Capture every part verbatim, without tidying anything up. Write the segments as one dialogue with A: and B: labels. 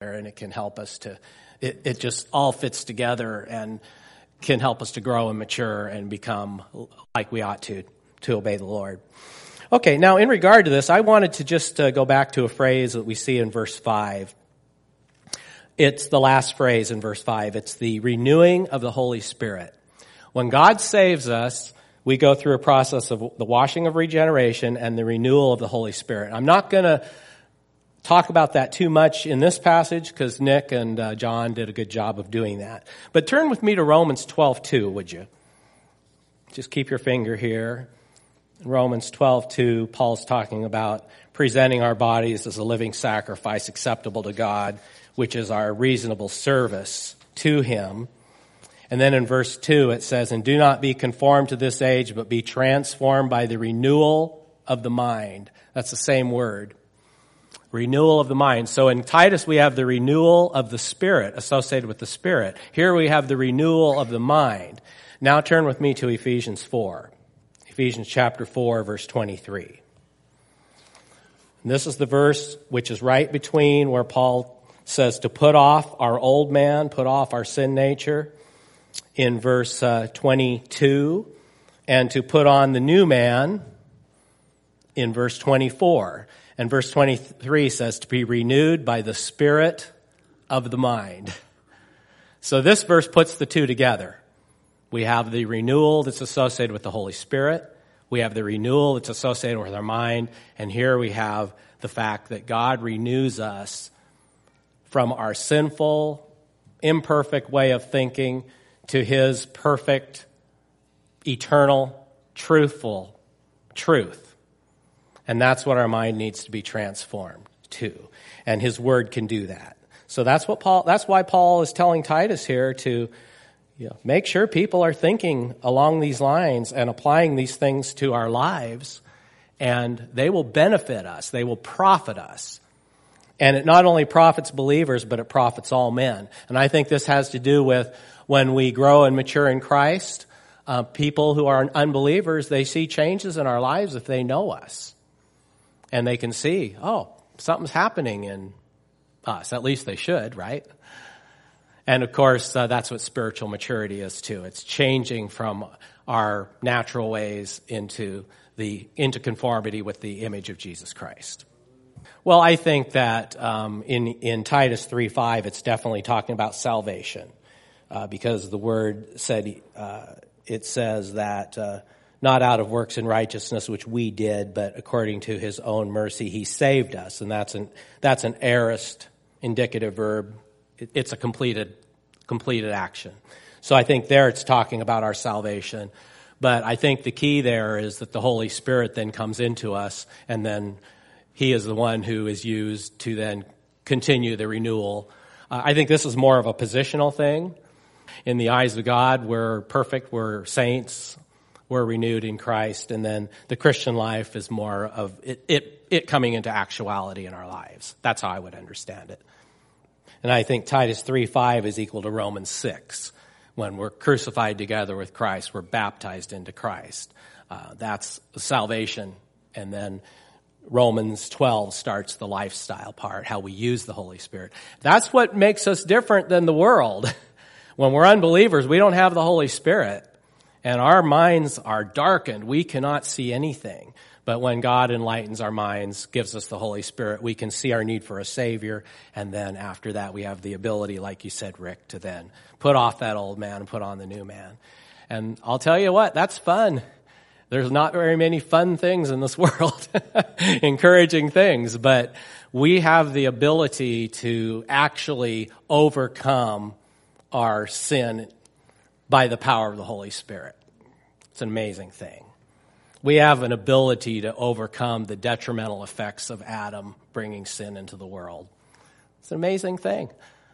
A: and it can help us to, it, it just all fits together and can help us to grow and mature and become like we ought to, to obey the Lord. Okay, now in regard to this, I wanted to just uh, go back to a phrase that we see in verse five. It's the last phrase in verse five. It's the renewing of the Holy Spirit. When God saves us, we go through a process of the washing of regeneration and the renewal of the Holy Spirit. I'm not going to talk about that too much in this passage because Nick and uh, John did a good job of doing that. But turn with me to Romans twelve two, would you? Just keep your finger here. In Romans twelve two, Paul's talking about presenting our bodies as a living sacrifice acceptable to God, which is our reasonable service to Him. And then in verse two it says, and do not be conformed to this age, but be transformed by the renewal of the mind. That's the same word. Renewal of the mind. So in Titus we have the renewal of the Spirit associated with the Spirit. Here we have the renewal of the mind. Now turn with me to Ephesians four. Ephesians chapter four, verse twenty-three. And this is the verse which is right between where Paul says to put off our old man, put off our sin nature, in verse uh, twenty-two, and to put on the new man in verse twenty-four. And verse twenty-three says to be renewed by the Spirit of the mind. So this verse puts the two together. We have the renewal that's associated with the Holy Spirit. We have the renewal that's associated with our mind. And here we have the fact that God renews us from our sinful, imperfect way of thinking to His perfect, eternal, truthful truth. And that's what our mind needs to be transformed to. And His Word can do that. So that's what Paul, that's why Paul is telling Titus here to, you know, make sure people are thinking along these lines and applying these things to our lives, and they will benefit us. They will profit us. And it not only profits believers, but it profits all men. And I think this has to do with when we grow and mature in Christ, uh, people who are unbelievers, they see changes in our lives if they know us. And they can see, oh, something's happening in us. At least they should, right? And of course, uh, that's what spiritual maturity is too. It's changing from our natural ways into the into conformity with the image of Jesus Christ. Well, I think that um, in in Titus three five, it's definitely talking about salvation, uh, because the word said uh, it says that uh, not out of works and righteousness which we did, but according to His own mercy He saved us, and that's an that's an aorist indicative verb. It, it's a completed completed action. So I think there it's talking about our salvation. But I think the key there is that the Holy Spirit then comes into us, and then He is the one who is used to then continue the renewal. Uh, I think this is more of a positional thing. In the eyes of God, we're perfect, we're saints, we're renewed in Christ, and then the Christian life is more of it, it, it coming into actuality in our lives. That's how I would understand it. And I think Titus three five is equal to Romans six. When we're crucified together with Christ, we're baptized into Christ. Uh, that's salvation. And then Romans twelve starts the lifestyle part, how we use the Holy Spirit. That's what makes us different than the world. When we're unbelievers, we don't have the Holy Spirit, and our minds are darkened. We cannot see anything. But when God enlightens our minds, gives us the Holy Spirit, we can see our need for a Savior, and then after that we have the ability, like you said, Rick, to then put off that old man and put on the new man. And I'll tell you what, that's fun. There's not very many fun things in this world, encouraging things, but we have the ability to actually overcome our sin by the power of the Holy Spirit. It's an amazing thing. We have an ability to overcome the detrimental effects of Adam bringing sin into the world. It's an amazing thing.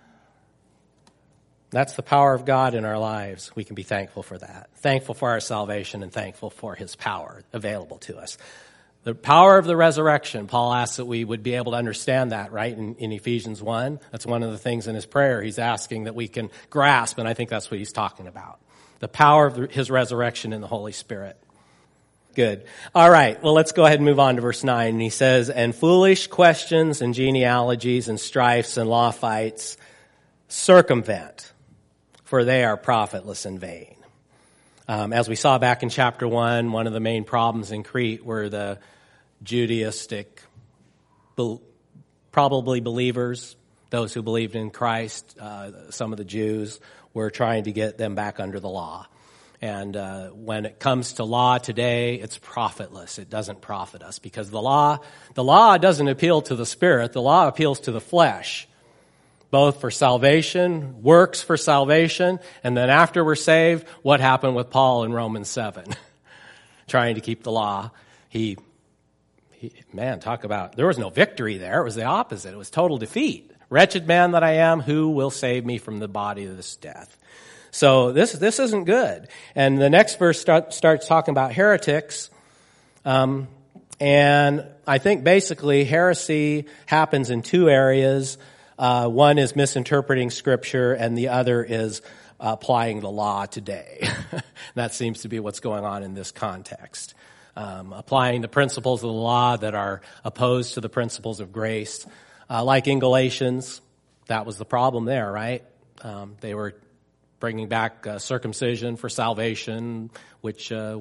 A: That's the power of God in our lives. We can be thankful for that. Thankful for our salvation and thankful for His power available to us. The power of the resurrection, Paul asks that we would be able to understand that, right, in, in Ephesians one. That's one of the things in his prayer he's asking that we can grasp, and I think that's what he's talking about. The power of His resurrection in the Holy Spirit. Good. All right. Well, let's go ahead and move on to verse nine. And he says, and foolish questions and genealogies and strifes and law fights circumvent, for they are profitless and vain. Um, as we saw back in chapter one, one of the main problems in Crete were the Judaistic, be- probably believers, those who believed in Christ. Uh, some of the Jews were trying to get them back under the law. And uh, when it comes to law today, it's profitless. It doesn't profit us because the law, the law doesn't appeal to the spirit. The law appeals to the flesh, both for salvation, works for salvation, and then after we're saved, what happened with Paul in Romans seven? Trying to keep the law. He, he, man, talk about, there was no victory there. It was the opposite. It was total defeat. Wretched man that I am, who will save me from the body of this death? So this this isn't good. And the next verse start, starts talking about heretics. Um, and I think basically heresy happens in two areas. Uh, one is misinterpreting Scripture, and the other is uh, applying the law today. That seems to be what's going on in this context. Um, applying the principles of the law that are opposed to the principles of grace. Uh, like in Galatians, that was the problem there, right? Um, they were bringing back uh, circumcision for salvation, which uh,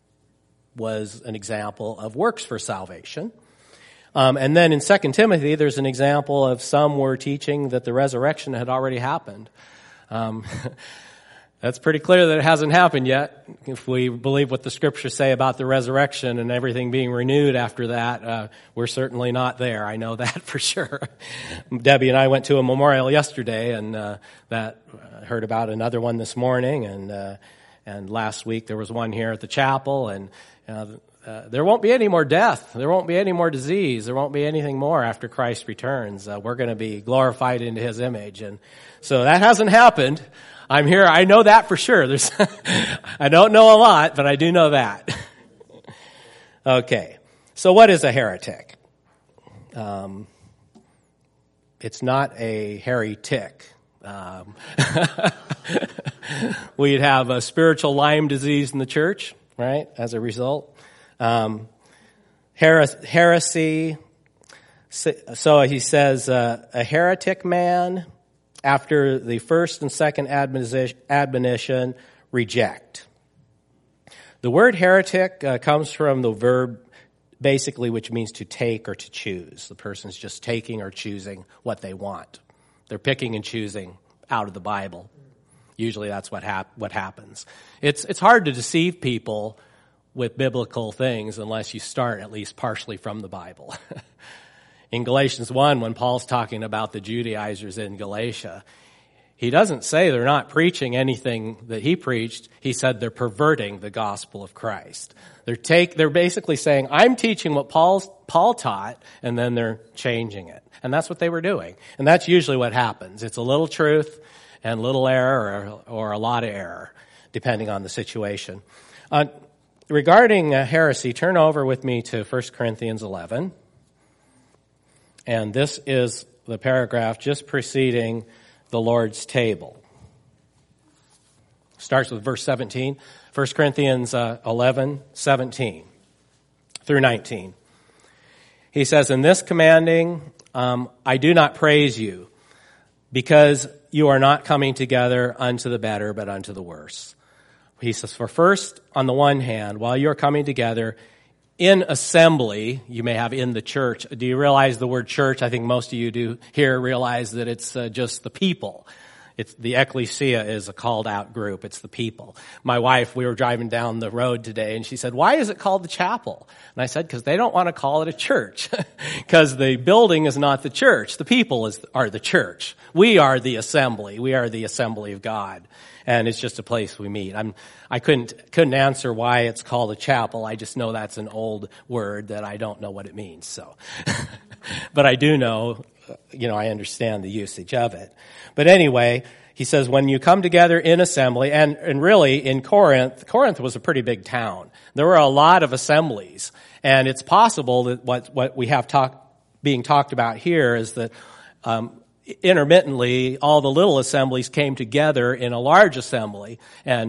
A: was an example of works for salvation. Um, and then in Second Timothy, there's an example of some were teaching that the resurrection had already happened. Um, that's pretty clear that it hasn't happened yet. If we believe what the Scriptures say about the resurrection and everything being renewed after that, uh, we're certainly not there. I know that for sure. Debbie and I went to a memorial yesterday, and uh, that uh, heard about another one this morning, and uh, and last week there was one here at the chapel, and uh, uh, there won't be any more death. There won't be any more disease. There won't be anything more after Christ returns. Uh, we're going to be glorified into His image, and so that hasn't happened. I'm here. I know that for sure. There's, I don't know a lot, but I do know that. Okay. So what is a heretic? Um, it's not a hairy tick. Um, we'd have a spiritual Lyme disease in the church, right? As a result. Um, heres- heresy. So he says, uh, a heretic man, after the first and second admonition, reject. The word heretic uh, comes from the verb basically which means to take or to choose. The person's just taking or choosing what they want. They're picking and choosing out of the Bible. Usually that's what hap- what happens. It's it's hard to deceive people with biblical things unless you start at least partially from the Bible. In Galatians one, when Paul's talking about the Judaizers in Galatia, he doesn't say they're not preaching anything that he preached. He said they're perverting the gospel of Christ. They're take, they're basically saying, I'm teaching what Paul's, Paul taught, and then they're changing it. And that's what they were doing. And that's usually what happens. It's a little truth and little error, or, or a lot of error, depending on the situation. Uh, regarding uh, heresy, turn over with me to First Corinthians eleven. And this is the paragraph just preceding the Lord's table. Starts with verse seventeen. First Corinthians uh, eleven, seventeen through nineteen. He says, in this commanding, um, I do not praise you, because you are not coming together unto the better, but unto the worse. He says, for first, on the one hand, while you're coming together, in assembly, you may have in the church. Do you realize the word church? I think most of you do here realize that it's uh, just the people. It's the ecclesia is a called out group. It's the people. My wife, we were driving down the road today, and she said, why is it called the chapel? And I said, because they don't want to call it a church. Because the building is not the church. The people is, are the church. We are the assembly. We are the assembly of God. And it's just a place we meet. I'm, I couldn't, couldn't answer why it's called a chapel. I just know that's an old word that I don't know what it means. So, but I do know, you know, I understand the usage of it. But anyway, he says, when you come together in assembly, and, and really in Corinth, Corinth was a pretty big town. There were a lot of assemblies. And it's possible that what, what we have talk, being talked about here is that, um, intermittently, all the little assemblies came together in a large assembly, and uh,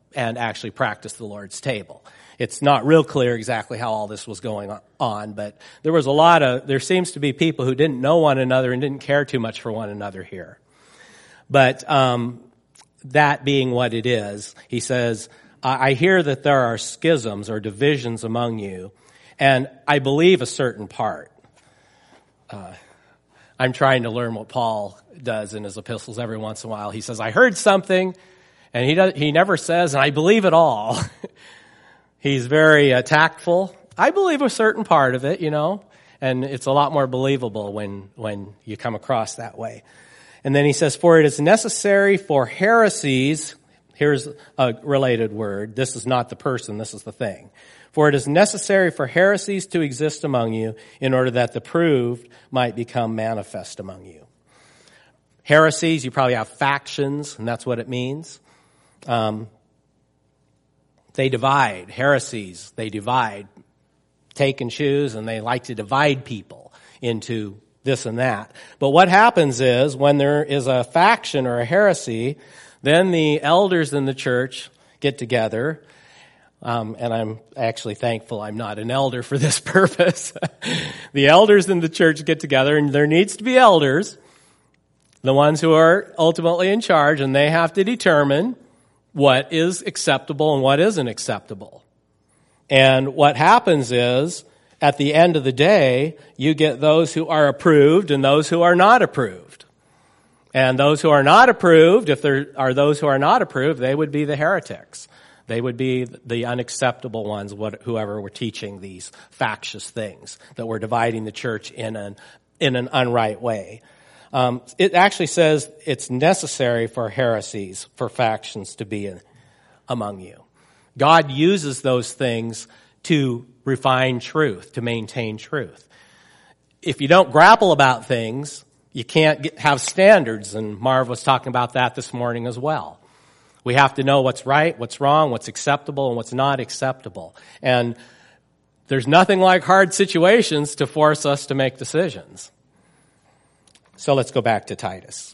A: and actually practice the Lord's table. It's not real clear exactly how all this was going on, but there was a lot of, there seems to be people who didn't know one another and didn't care too much for one another here. But um, that being what it is, he says, I hear that there are schisms or divisions among you, and I believe a certain part. Uh, I'm trying to learn what Paul does in his epistles every once in a while. He says, I heard something, and he does, he never says, and I believe it all. He's very uh, tactful. I believe a certain part of it, you know, and it's a lot more believable when, when you come across that way. And then he says, for it is necessary for heresies, here's a related word, this is not the person, this is the thing. For it is necessary for heresies to exist among you in order that the proved might become manifest among you. Heresies, you probably have factions, and that's what it means. Um, They divide. Heresies, they divide. Take and choose, and they like to divide people into this and that. But what happens is, when there is a faction or a heresy, then the elders in the church get together, um, and I'm actually thankful I'm not an elder for this purpose. The elders in the church get together, and there needs to be elders, the ones who are ultimately in charge, and they have to determine what is acceptable and what isn't acceptable. And what happens is, at the end of the day, you get those who are approved and those who are not approved. And those who are not approved, if there are those who are not approved, they would be the heretics. They would be the unacceptable ones, whoever were teaching these factious things, that were dividing the church in an, in an unright way. Um, it actually says it's necessary for heresies, for factions to be in, among you. God uses those things to refine truth, to maintain truth. If you don't grapple about things, you can't get, have standards, and Marv was talking about that this morning as well. We have to know what's right, what's wrong, what's acceptable, and what's not acceptable. And there's nothing like hard situations to force us to make decisions. So let's go back to Titus.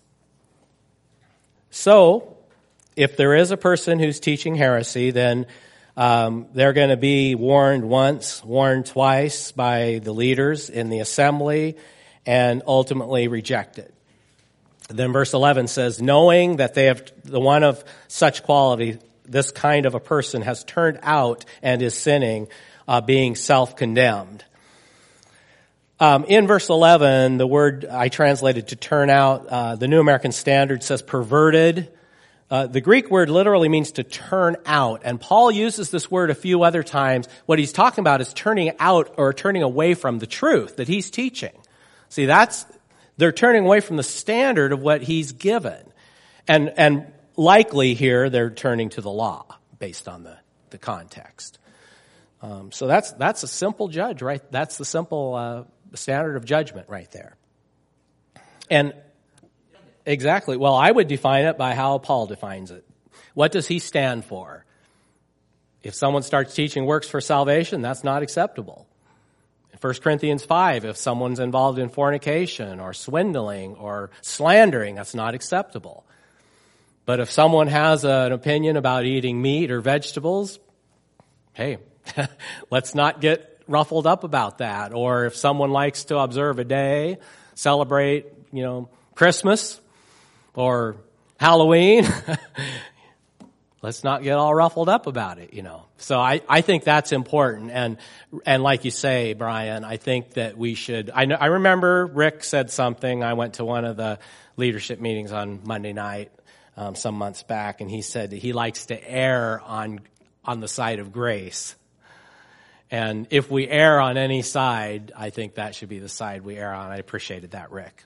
A: So, if there is a person who's teaching heresy, then um, they're going to be warned once, warned twice by the leaders in the assembly, and ultimately rejected. Then verse eleven says, knowing that they have the one of such quality, this kind of a person has turned out and is sinning, uh, being self-condemned. Um, in verse eleven, the word I translated to turn out, uh, the New American Standard says perverted. Uh, the Greek word literally means to turn out, and Paul uses this word a few other times. What he's talking about is turning out or turning away from the truth that he's teaching. See, that's, they're turning away from the standard of what he's given. And, and likely here, they're turning to the law based on the, the context. Um, so that's, that's a simple judge, right? That's the simple, uh, standard of judgment right there. And exactly. Well, I would define it by how Paul defines it. What does he stand for? If someone starts teaching works for salvation, that's not acceptable. In First Corinthians five, if someone's involved in fornication or swindling or slandering, that's not acceptable. But if someone has an opinion about eating meat or vegetables, hey, let's not get ruffled up about that. Or if someone likes to observe a day, celebrate, you know, Christmas or Halloween, let's not get all ruffled up about it, you know. So I, I think that's important. And, and like you say, Brian, I think that we should, I know, I remember Rick said something. I went to one of the leadership meetings on Monday night, um, some months back, and he said that he likes to err on, on the side of grace. And if we err on any side, I think that should be the side we err on. I appreciated that, Rick.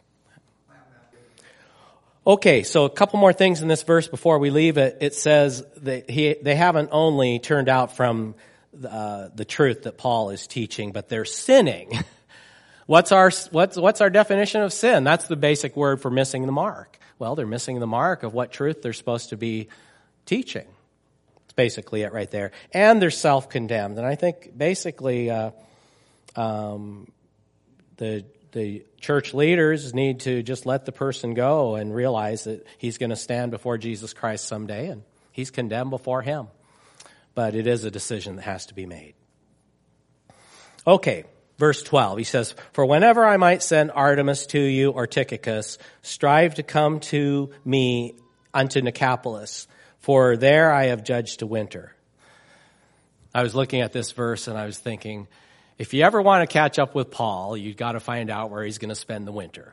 A: Okay, so a couple more things in this verse before we leave it. It says that he, they haven't only turned out from uh, the truth that Paul is teaching, but they're sinning. What's our what's what's our definition of sin? That's the basic word for missing the mark. Well, they're missing the mark of what truth they're supposed to be teaching. It's basically it right there. And they're self-condemned. And I think basically uh, um, the the church leaders need to just let the person go and realize that he's going to stand before Jesus Christ someday, and he's condemned before him. but it is a decision that has to be made. Okay, verse twelve, he says, "For whenever I might send Artemas to you or Tychicus, strive to come to me unto Nicopolis, for there I have judged to winter." I was looking at this verse and I was thinking, if you ever want to catch up with Paul, you've got to find out where he's going to spend the winter.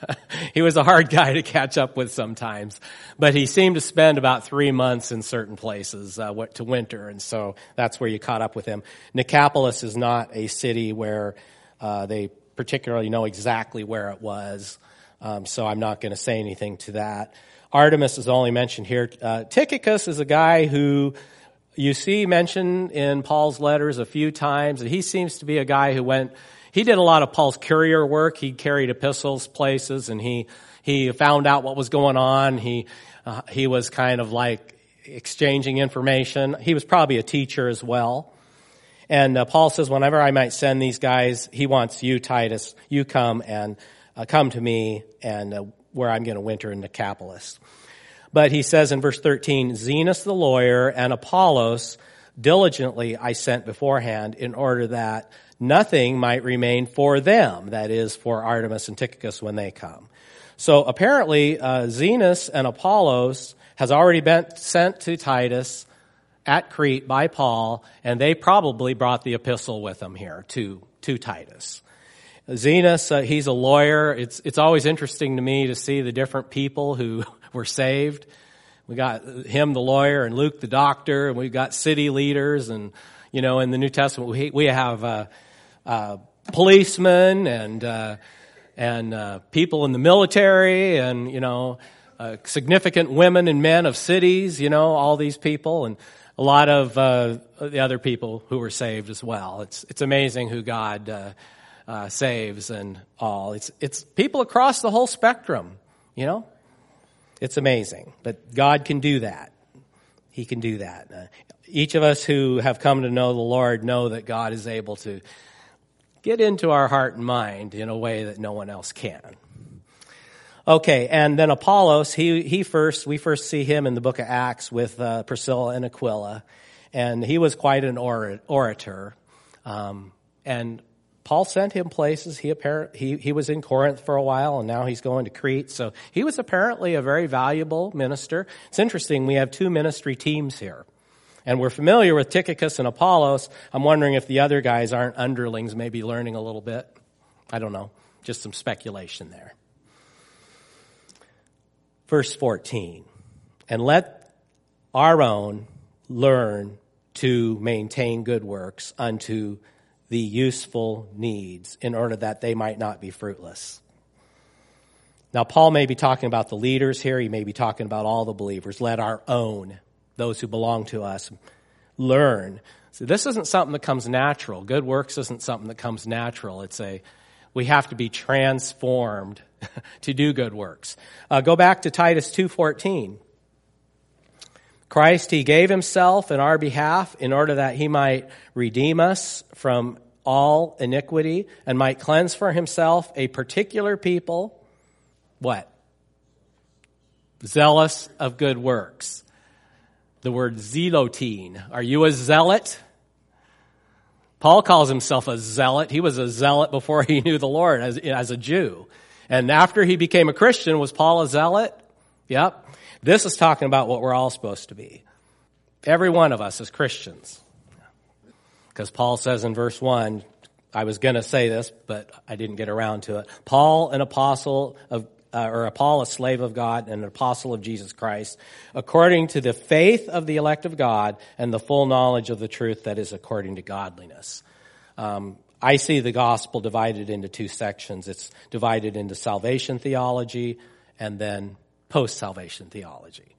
A: He was a hard guy to catch up with sometimes, but he seemed to spend about three months in certain places uh, to winter, and so that's where you caught up with him. Nicopolis is not a city where uh, they particularly know exactly where it was, um, so I'm not going to say anything to that. Artemas is only mentioned here. Uh, Tychicus is a guy who you see mentioned in Paul's letters a few times. He seems to be a guy who went, he did a lot of Paul's courier work. He carried epistles places, and he he found out what was going on. He uh, he was kind of like exchanging information. He was probably a teacher as well. And uh, Paul says, whenever I might send these guys, he wants you, Titus, you come and uh, come to me, and uh, where I'm going to winter in Nicopolis. But he says in verse thirteen, "Zenas the lawyer and Apollos diligently I sent beforehand, in order that nothing might remain for them," that is, for Artemas and Tychicus when they come. So apparently uh, Zenas and Apollos has already been sent to Titus at Crete by Paul, and they probably brought the epistle with them here to, to Titus. Zenas, uh, he's a lawyer. It's it's always interesting to me to see the different people who were saved. We got him, the lawyer, and Luke, the doctor, and we've got city leaders. And, you know, in the New Testament, we we have uh, uh, policemen and uh, and uh, people in the military, and, you know, uh, significant women and men of cities, you know, all these people, and a lot of uh, the other people who were saved as well. It's it's amazing who God uh, uh, saves and all. It's it's people across the whole spectrum, you know. It's amazing, but God can do that. He can do that. Uh, each of us who have come to know the Lord know that God is able to get into our heart and mind in a way that no one else can. Okay, and then Apollos, he he first, we first see him in the book of Acts with uh, Priscilla and Aquila, and he was quite an orator. Um, and Paul sent him places. He apparent he he was in Corinth for a while, and now he's going to Crete. So he was apparently a very valuable minister. It's interesting, we have two ministry teams here. And we're familiar with Tychicus and Apollos. I'm wondering if the other guys aren't underlings, maybe learning a little bit. I don't know. Just some speculation there. Verse fourteen, "And let our own learn to maintain good works unto the useful needs, in order that they might not be fruitless." Now, Paul may be talking about the leaders here. He may be talking about all the believers. Let our own, those who belong to us, learn. So this isn't something that comes natural. Good works isn't something that comes natural. It's a, we have to be transformed to do good works. Uh, go back to Titus two fourteen. "Christ, he gave himself in our behalf in order that he might redeem us from all iniquity and might cleanse for himself a particular people," what? "Zealous of good works." The word zealotine. Are you a zealot? Paul calls himself a zealot. He was a zealot before he knew the Lord as, as a Jew. And after he became a Christian, was Paul a zealot? Yep. This is talking about what we're all supposed to be. Every one of us as Christians. Because Paul says in verse one, I was going to say this, but I didn't get around to it. Paul, an apostle of, uh, or Paul, a slave of God and an apostle of Jesus Christ, according to the faith of the elect of God and the full knowledge of the truth that is according to godliness. Um, I see the gospel divided into two sections. It's divided into salvation theology and then post-salvation theology.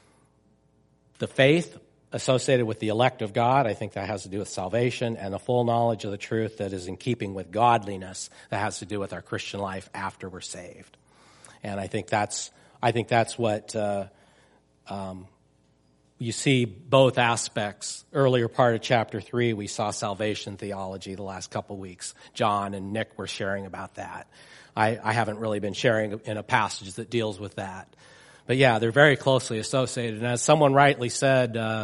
A: The faith associated with the elect of God, I think that has to do with salvation, and a full knowledge of the truth that is in keeping with godliness, that has to do with our Christian life after we're saved. And I think that's, I think that's what uh, um, you see both aspects. Earlier part of chapter three, we saw salvation theology the last couple weeks. John and Nick were sharing about that. I, I haven't really been sharing in a passage that deals with that. But yeah, they're very closely associated. And as someone rightly said uh,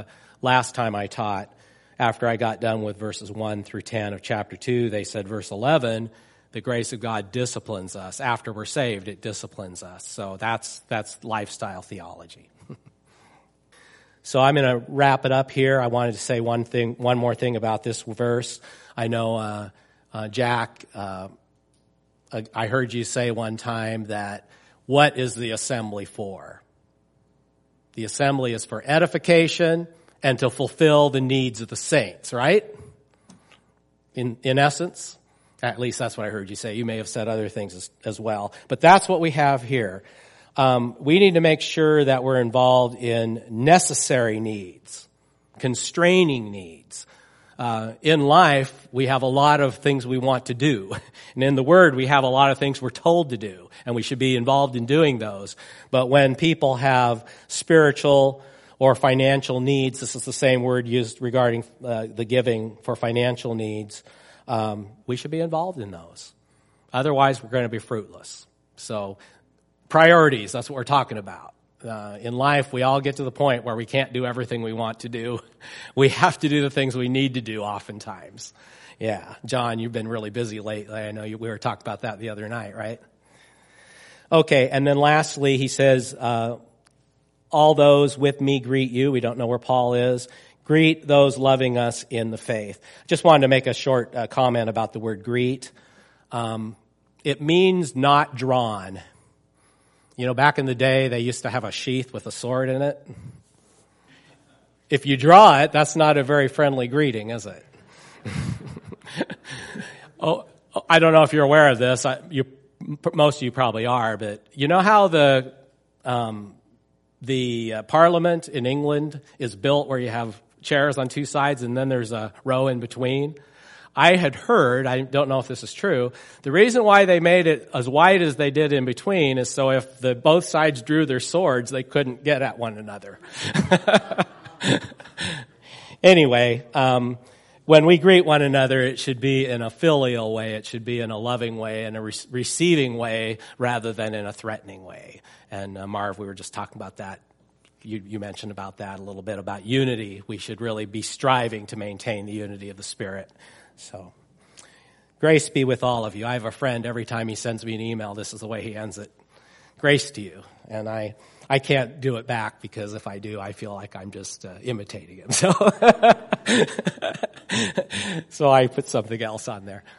A: last time I taught, after I got done with verses one through ten of chapter two, they said verse eleven, the grace of God disciplines us. After we're saved, it disciplines us. So that's that's lifestyle theology. So I'm going to wrap it up here. I wanted to say one thing, one more thing about this verse. I know, uh, uh, Jack, uh, I heard you say one time that what is the assembly for? The assembly is for edification and to fulfill the needs of the saints, right? In in essence, at least that's what I heard you say. You may have said other things as, as well, but that's what we have here. Um, we need to make sure that we're involved in necessary needs, constraining needs. Uh, in life, we have a lot of things we want to do. And in the Word, we have a lot of things we're told to do. And we should be involved in doing those. But when people have spiritual or financial needs, this is the same word used regarding uh, the giving for financial needs, um, we should be involved in those. Otherwise, we're going to be fruitless. So, priorities, that's what we're talking about. Uh, in life, we all get to the point where we can't do everything we want to do. We have to do the things we need to do oftentimes. Yeah. John, you've been really busy lately. I know you, we were talking about that the other night, right? Okay. And then lastly, he says, uh, all those with me greet you. We don't know where Paul is. Greet those loving us in the faith. Just wanted to make a short uh, comment about the word greet. Um, it means not drawn. You know, back in the day, they used to have a sheath with a sword in it. If you draw it, that's not a very friendly greeting, is it? oh, I don't know if you're aware of this. I, you, most of you probably are, but you know how the um, the uh, Parliament in England is built where you have chairs on two sides and then there's a row in between? I had heard, I don't know if this is true, the reason why they made it as wide as they did in between is so if the both sides drew their swords, they couldn't get at one another. Anyway, um, when we greet one another, it should be in a filial way. It should be in a loving way, in a re- receiving way, rather than in a threatening way. And uh, Marv, we were just talking about that. You, you mentioned about that a little bit, about unity. We should really be striving to maintain the unity of the Spirit. So, grace be with all of you. I have a friend, every time he sends me an email, this is the way he ends it. Grace to you. And I, I can't do it back because if I do, I feel like I'm just uh, imitating him. So, so I put something else on there.